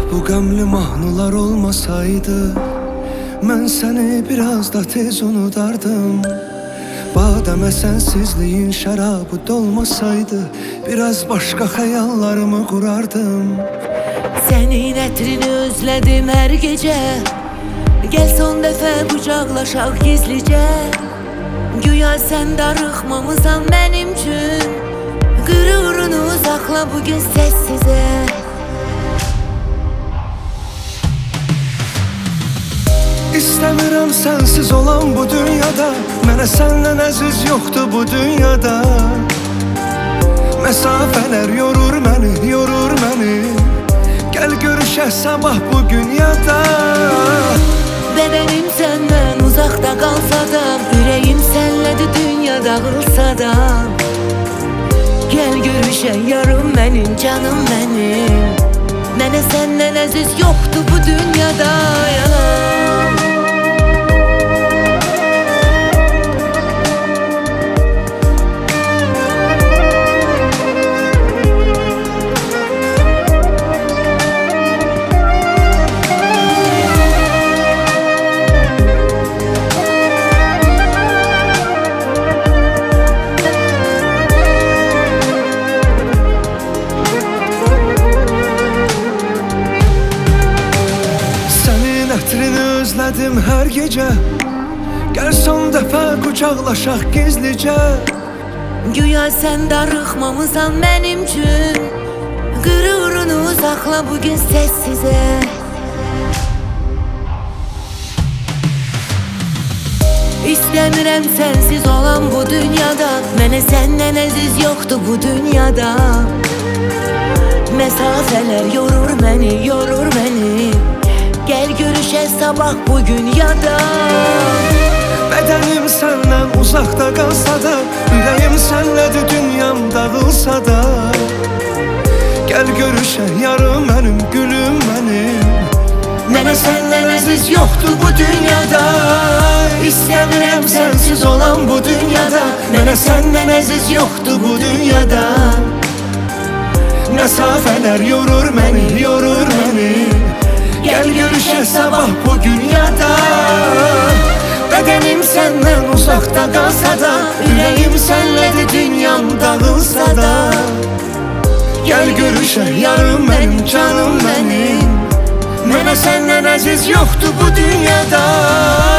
Bu qəmli mahnılar olmasaydı, mən səni biraz da tez unudardım. Badəmə sənsizliyin şərabı dolmasaydı, biraz başqa xəyallarımı qurardım. Sənin ətrini özlədim hər gecə. Gəl son dəfə qucaqlaşaq gizlicə. Güya sən darıxmamısan mənim üçün. Qürurunu uzaqla bugün səssizə. İstəmirəm sənsiz olan bu dünyada, mənə səndən əziz yoxdur bu dünyada. Məsafələr yorur məni, yorur məni. Gəl görüşək sabah bugün ya da. Bədənim səndən uzaqda qalsa da, ürəyim sənlədir dünya dağılsa da. Gəl görüşək yarım mənim, canım mənim. Mənə səndən əziz yoxdur bu dünyada ya. Ətrini özlədim hər gecə. Gəl son dəfə qucaqlaşaq gizlicə. Güya sən darıxmamısan mənim üçün. Qürurunu uzaqla bugün səssizə. İstəmirəm sənsiz olan bu dünyada. Mənə səndən əziz yoxdur bu dünyada. Məsafələr yorur məni, yorur məni. Gəl görüşək sabah bugün ya da. Bədənim səndən uzaqda qalsa da, ürəyim sənlədir dünyam dağılsa da. Gəl görüşək yarım mənim, gülüm mənim. Mənə səndən əziz yoxdur bu dünyada. İstəmirəm sənsiz olan bu dünyada. Mənə səndən əziz yoxdur bu dünyada. Məsafələr yorur məni, yorur məni. Gəl görüşək sabah bugün ya da. Bədənim səndən uzaqda qalsa da, ürəyim sənlədir dünyam dağılsa da. Gəl görüşək yarım mənim, canım mənim. Mənə səndən əziz yoxdur bu dünyada.